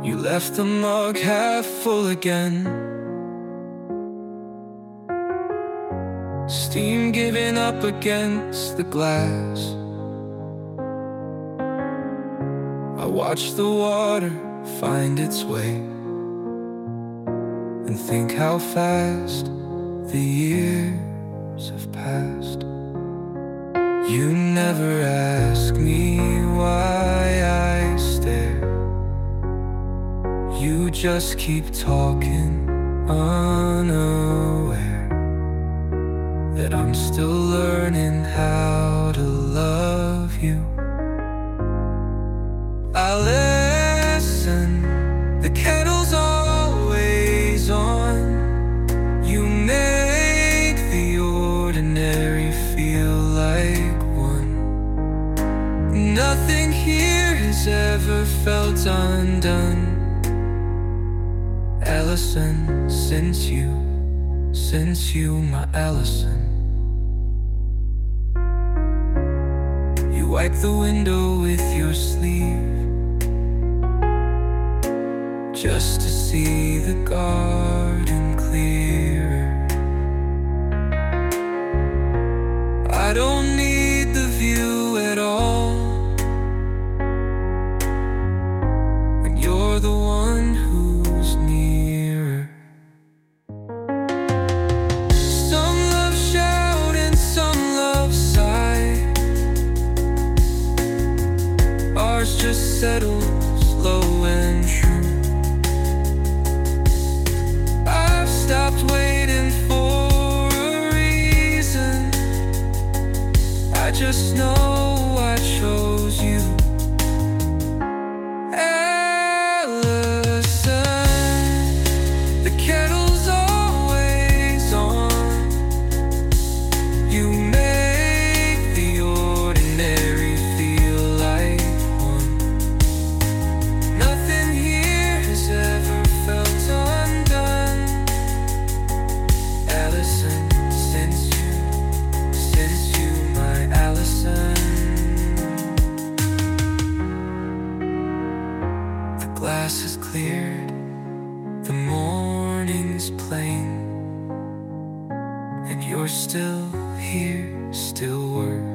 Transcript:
You left the mug half full again, steam giving up against the glass. I watch the water find its way and think how fast the years have passed. You never ask me why I stare. You just keep talking, unaware that I'm still learning how to love you. I listen, the kettle's always on. You make the ordinary feel like one. Nothing here has ever felt undone, Allison, since you, my Allison. You wipe the window with your sleeve just to see the garden clearer. I don't need the view at all when you're the one who's nearer. Some love shout and some love sigh. Ours just settles slow and true. Stopped waiting for a reason. I just know I chose you, Allison. The kettle's always on. You make the ordinary feel like one. Nothing here has ever felt undone, Allison, since you, my Allison. The glass is cleared, the morning's plain, and you're still here, still worth